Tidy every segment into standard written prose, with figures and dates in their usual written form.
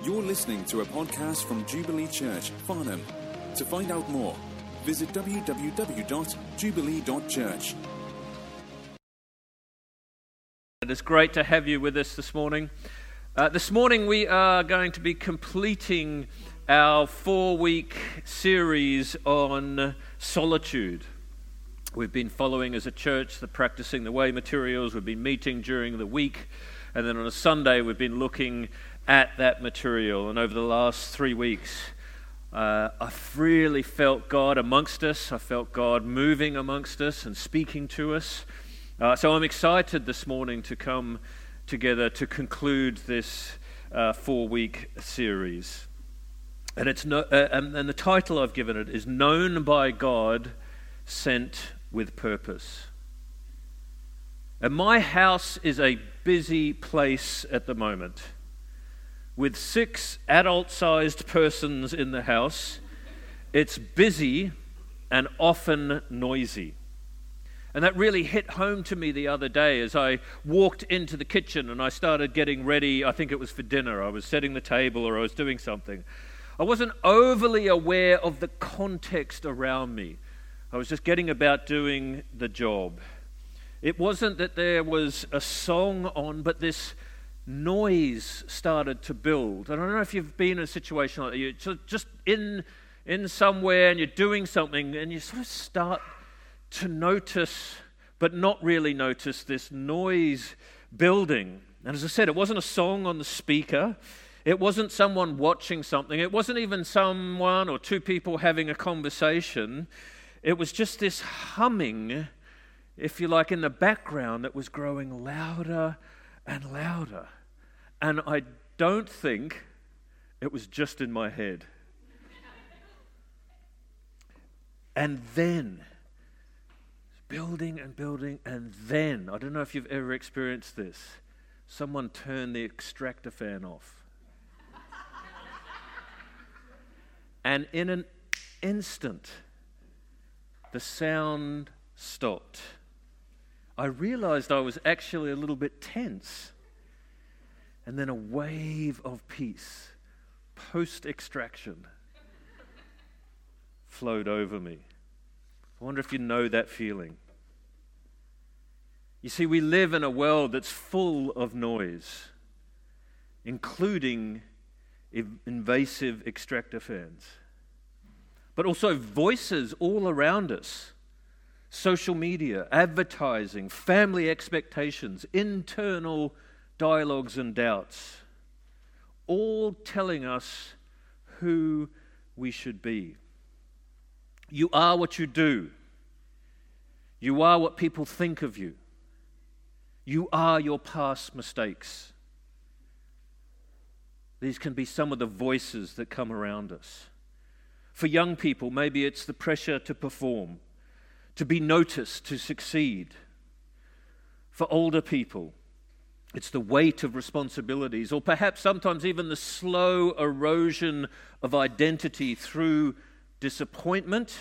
You're listening to a podcast from Jubilee Church, Farnham. To find out more, visit www.jubilee.church. It is great to have you with us this morning. This morning we are going to be completing our 4-week series on solitude. We've been following as a church the Practicing the Way materials. We've been meeting during the week, and then on a Sunday we've been looking at that material. And over the last 3 weeks, I've really felt God amongst us. I felt God moving amongst us and speaking to us. So I'm excited this morning to come together to conclude this 4-week series. And and the title I've given it is Known by God, Sent with Purpose. And my house is a busy place at the moment, with 6 adult-sized persons in the house. It's busy and often noisy. And that really hit home to me the other day as I walked into the kitchen and I started getting ready. I think it was for dinner. I was setting the table or I was doing something. I wasn't overly aware of the context around me. I was just getting about doing the job. It wasn't that there was a song on, but this noise started to build. And I don't know if you've been in a situation like that. You're just in somewhere and you're doing something and you sort of start to notice, but not really notice, this noise building. And as I said, it wasn't a song on the speaker. It wasn't someone watching something. It wasn't even someone or 2 people having a conversation. It was just this humming, if you like, in the background that was growing louder and louder. And I don't think it was just in my head. And then, building and building, and then, I don't know if you've ever experienced this, someone turned the extractor fan off. And in an instant, the sound stopped. I realized I was actually a little bit tense. And then a wave of peace, post-extraction, flowed over me. I wonder if you know that feeling. You see, we live in a world that's full of noise, including invasive extractor fans, but also voices all around us. Social media, advertising, family expectations, internal dialogues and doubts, all telling us who we should be. You are what you do. You are what people think of you. You are your past mistakes. These can be some of the voices that come around us. For young people, maybe it's the pressure to perform, to be noticed, to succeed. For older people, it's the weight of responsibilities, or perhaps sometimes even the slow erosion of identity through disappointment,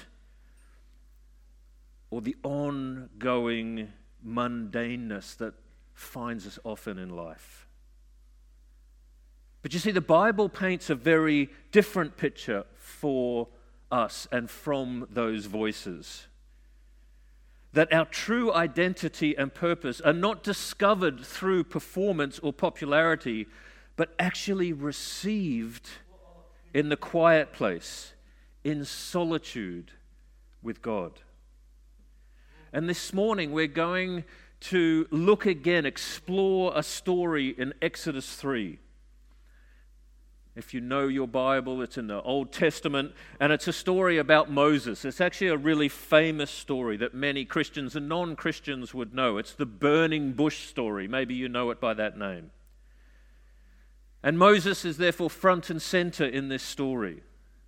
or the ongoing mundaneness that finds us often in life. But you see, the Bible paints a very different picture for us and from those voices. That our true identity and purpose are not discovered through performance or popularity, but actually received in the quiet place, in solitude with God. And this morning we're going to look again, explore a story in Exodus 3. If you know your Bible, it's in the Old Testament, and it's a story about Moses. It's actually a really famous story that many Christians and non-Christians would know. It's the burning bush story. Maybe you know it by that name. And Moses is therefore front and center in this story.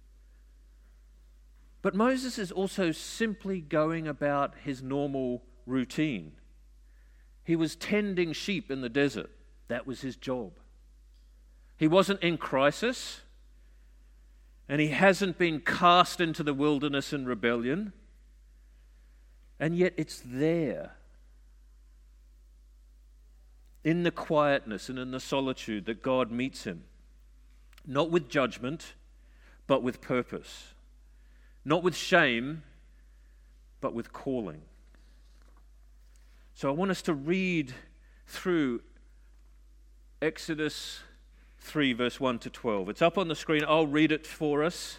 But Moses is also simply going about his normal routine. He was tending sheep in the desert. That was his job. He wasn't in crisis, and he hasn't been cast into the wilderness in rebellion, and yet it's there, in the quietness and in the solitude, that God meets him. not with judgment, but with purpose. Not with shame, but with calling. So I want us to read through Exodus 3, verse 1 to 12. It's up on the screen. I'll read it for us.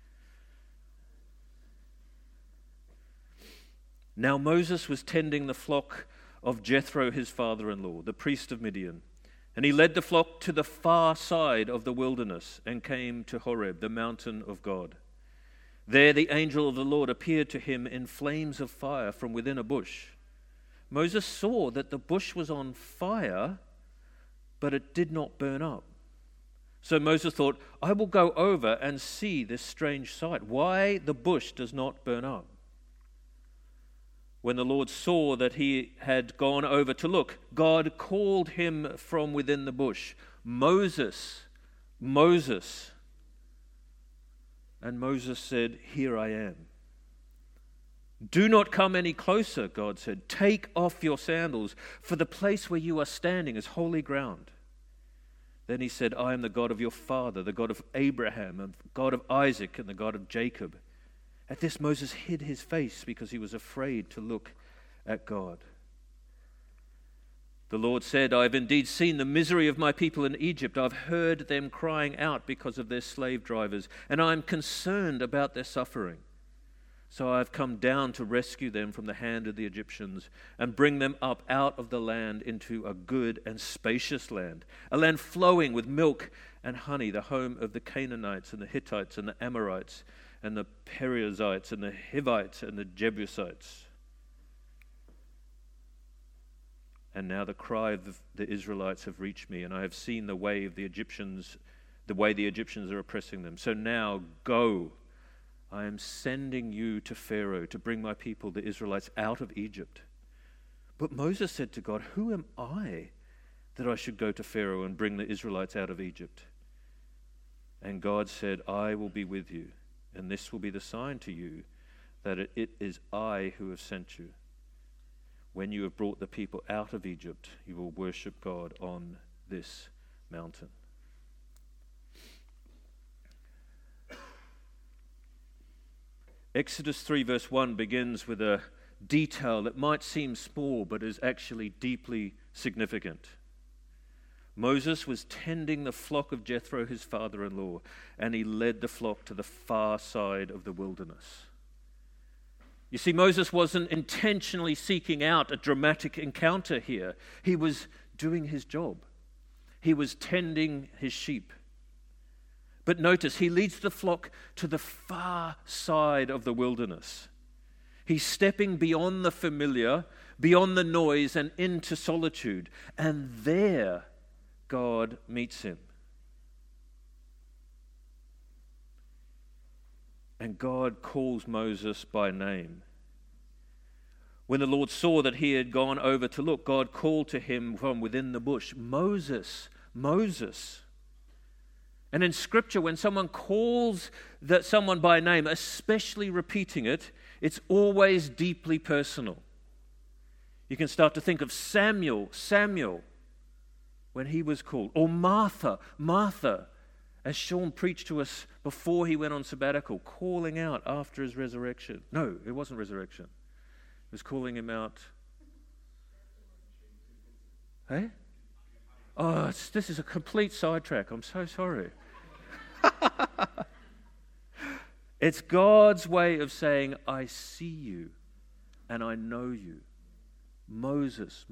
Now Moses was tending the flock of Jethro, his father-in-law, the priest of Midian. And he led the flock to the far side of the wilderness and came to Horeb, the mountain of God. There the angel of the Lord appeared to him in flames of fire from within a bush. Moses saw that the bush was on fire, but it did not burn up. So Moses thought, I will go over and see this strange sight, why the bush does not burn up. When the Lord saw that he had gone over to look, God called him from within the bush, Moses, Moses. And Moses said, Here I am. Do not come any closer, God said. Take off your sandals, for the place where you are standing is holy ground. Then he said, I am the God of your father, the God of Abraham, and the God of Isaac, and the God of Jacob. At this, Moses hid his face because he was afraid to look at God. The Lord said, I have indeed seen the misery of my people in Egypt. I've heard them crying out because of their slave drivers, and I am concerned about their suffering. So I have come down to rescue them from the hand of the Egyptians and bring them up out of the land into a good and spacious land, a land flowing with milk and honey, the home of the Canaanites and the Hittites and the Amorites and the Perizzites and the Hivites and the Jebusites. And now the cry of the Israelites have reached me, and I have seen the way the Egyptians are oppressing them. So now go. I am sending you to Pharaoh to bring my people, the Israelites, out of Egypt. But Moses said to God, Who am I that I should go to Pharaoh and bring the Israelites out of Egypt? And God said, I will be with you, and this will be the sign to you that it is I who have sent you. When you have brought the people out of Egypt, you will worship God on this mountain. Exodus 3 verse 1 begins with a detail that might seem small but is actually deeply significant. Moses was tending the flock of Jethro, his father-in-law, and he led the flock to the far side of the wilderness. You see, Moses wasn't intentionally seeking out a dramatic encounter here. He was doing his job. He was tending his sheep. But notice, he leads the flock to the far side of the wilderness. He's stepping beyond the familiar, beyond the noise, and into solitude. And there, God meets him. And God calls Moses by name. When the Lord saw that he had gone over to look, God called to him from within the bush, Moses, Moses. And in Scripture, when someone calls someone by name, especially repeating it, it's always deeply personal. You can start to think of Samuel, when he was called, or Martha, as Sean preached to us before he went on sabbatical, calling out after his resurrection. No, it wasn't resurrection. It was calling him out. Hey? Oh, this is a complete sidetrack. I'm so sorry. It's God's way of saying, I see you and I know you. Moses.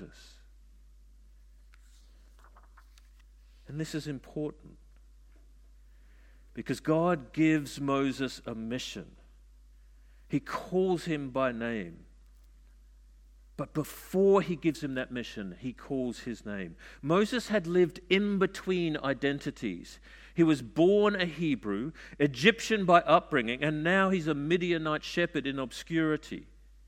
And this is important because God gives Moses a mission. He calls him by name. But before he gives him that mission, he calls his name. Moses had lived in between identities. He was born a Hebrew, Egyptian by upbringing, and now he's a Midianite shepherd in obscurity.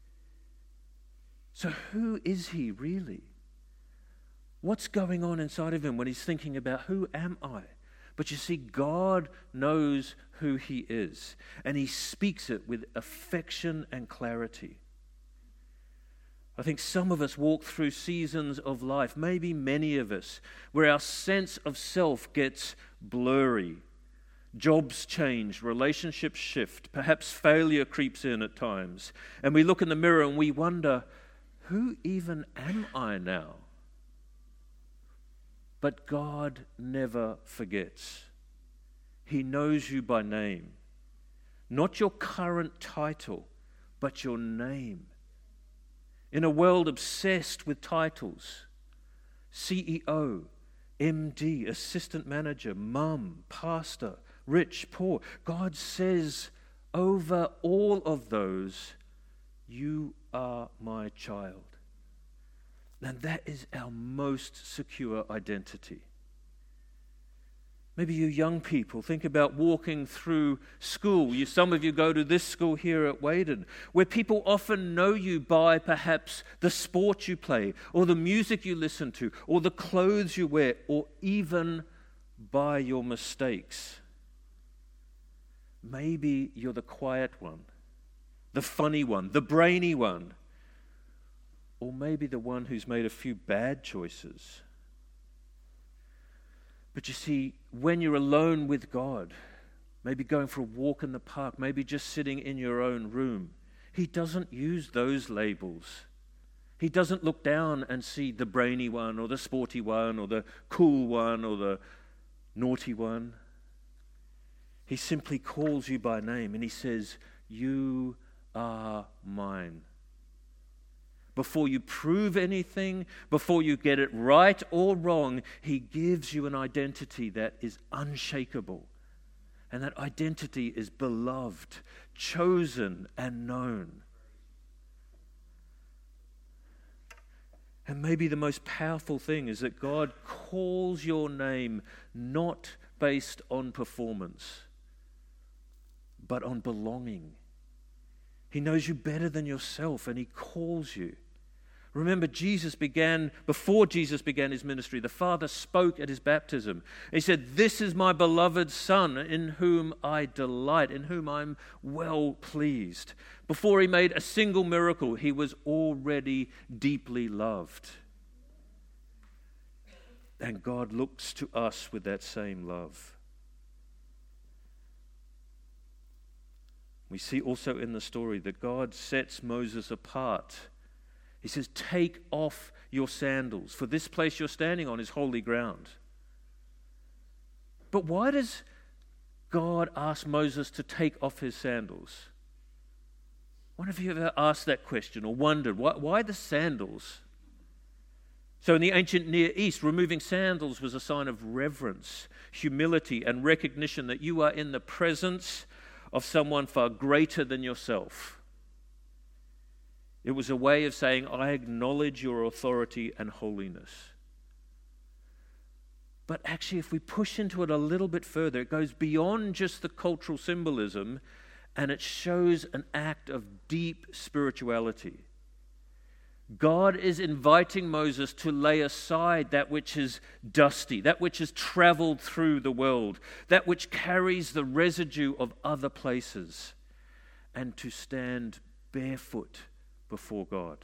So who is he really? What's going on inside of him when he's thinking about who am I? But you see, God knows who he is, and he speaks it with affection and clarity. I think some of us walk through seasons of life, maybe many of us, where our sense of self gets blurry. Jobs change, relationships shift, perhaps failure creeps in at times, and we look in the mirror and we wonder, who even am I now? But God never forgets. He knows you by name. Not your current title, but your name. In a world obsessed with titles, CEO, MD, assistant manager, mum, pastor, rich, poor, God says over all of those, you are my child. And that is our most secure identity. Maybe you young people, think about walking through school. Some of you go to this school here at Wayden, where people often know you by perhaps the sport you play, or the music you listen to, or the clothes you wear, or even by your mistakes. Maybe you're the quiet one, the funny one, the brainy one, or maybe the one who's made a few bad choices. But you see, when you're alone with God, maybe going for a walk in the park, maybe just sitting in your own room, He doesn't use those labels. He doesn't look down and see the brainy one or the sporty one or the cool one or the naughty one. He simply calls you by name and He says, you are mine. Before you prove anything, before you get it right or wrong, He gives you an identity that is unshakable. And that identity is beloved, chosen, and known. And maybe the most powerful thing is that God calls your name not based on performance, but on belonging. He knows you better than yourself, and He calls you. Remember, before Jesus began His ministry, the Father spoke at His baptism. He said, "This is my beloved Son, in whom I delight, in whom I'm well pleased." Before He made a single miracle, He was already deeply loved. And God looks to us with that same love. We see also in the story that God sets Moses apart. He says, "Take off your sandals, for this place you're standing on is holy ground." But why does God ask Moses to take off his sandals? Why have you ever asked that question or wondered, why the sandals? So in the ancient Near East, removing sandals was a sign of reverence, humility, and recognition that you are in the presence of someone far greater than yourself. It was a way of saying, I acknowledge your authority and holiness. But actually, if we push into it a little bit further, it goes beyond just the cultural symbolism, and it shows an act of deep spirituality. God is inviting Moses to lay aside that which is dusty, that which has traveled through the world, that which carries the residue of other places, and to stand barefoot before God.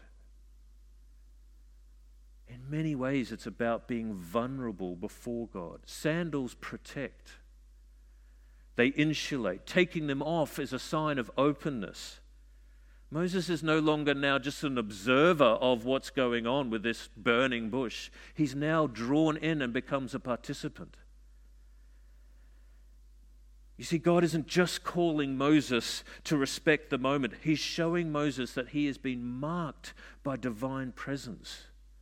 In many ways, it's about being vulnerable before God. Sandals protect. They insulate. Taking them off is a sign of openness. Moses is no longer now just an observer of what's going on with this burning bush. He's now drawn in and becomes a participant. You see, God isn't just calling Moses to respect the moment. He's showing Moses that he has been marked by divine presence.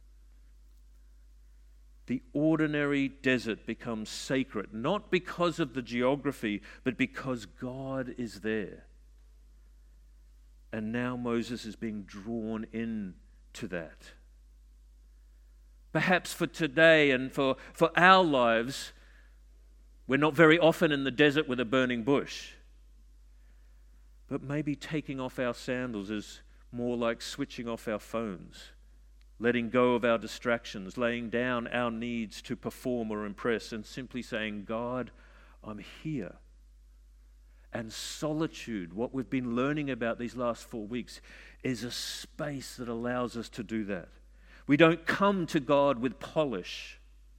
The ordinary desert becomes sacred, not because of the geography, but because God is there. And now Moses is being drawn into that. Perhaps for today and for our lives, we're not very often in the desert with a burning bush. But maybe taking off our sandals is more like switching off our phones, letting go of our distractions, laying down our needs to perform or impress, and simply saying, God, I'm here. And solitude, what we've been learning about these last 4 weeks, is a space that allows us to do that. We don't come to God with polish.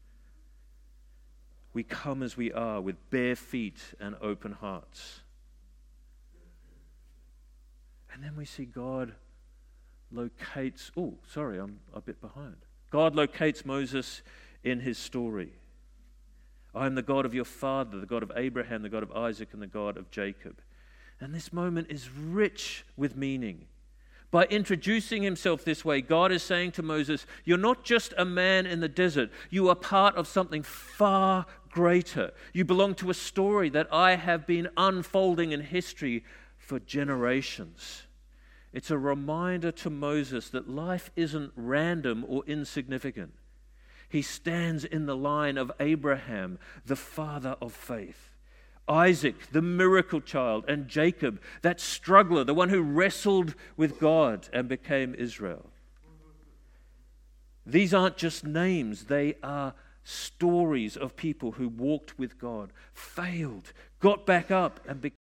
We come as we are, with bare feet and open hearts. And then we see God locates... Oh, sorry, I'm a bit behind. God locates Moses in his story. I am the God of your father, the God of Abraham, the God of Isaac, and the God of Jacob. And this moment is rich with meaning. By introducing himself this way, God is saying to Moses, you're not just a man in the desert. You are part of something far greater. You belong to a story that I have been unfolding in history for generations. It's a reminder to Moses that life isn't random or insignificant. He stands in the line of Abraham, the father of faith, Isaac, the miracle child, and Jacob, that struggler, the one who wrestled with God and became Israel. These aren't just names, they are stories of people who walked with God, failed, got back up, and